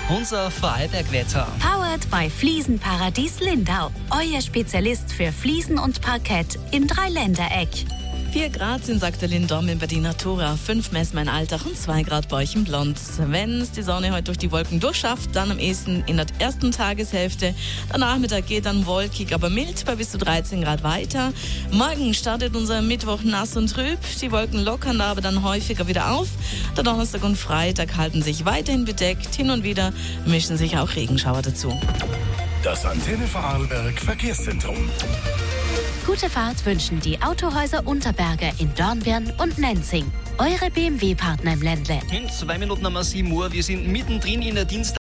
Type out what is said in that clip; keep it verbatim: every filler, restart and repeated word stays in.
Unser Vorarlberg-Wetter. Powered by Fliesenparadies Lindau. Euer Spezialist für Fliesen und Parkett im Dreiländereck. vier Grad sind Sankt Lindau bei die Natura, fünf messen in Alltag und zwei Grad bei euch im Blond. Wenn es die Sonne heute durch die Wolken durchschafft, dann am ehesten in der ersten Tageshälfte. Der Nachmittag geht dann wolkig, aber mild bei bis zu dreizehn Grad weiter. Morgen startet unser Mittwoch nass und trüb. Die Wolken lockern aber dann häufiger wieder auf. Der Donnerstag und Freitag halten sich weiterhin bedeckt. Hin und wieder mischen sich auch Regenschauer dazu. Das Antenne Vorarlberg Verkehrszentrum. Gute Fahrt wünschen die Autohäuser Unterberger in Dornbirn und Nenzing. Eure B M W-Partner im Ländle. In zwei Minuten haben wir sieben Uhr. Wir sind mittendrin in der Dienst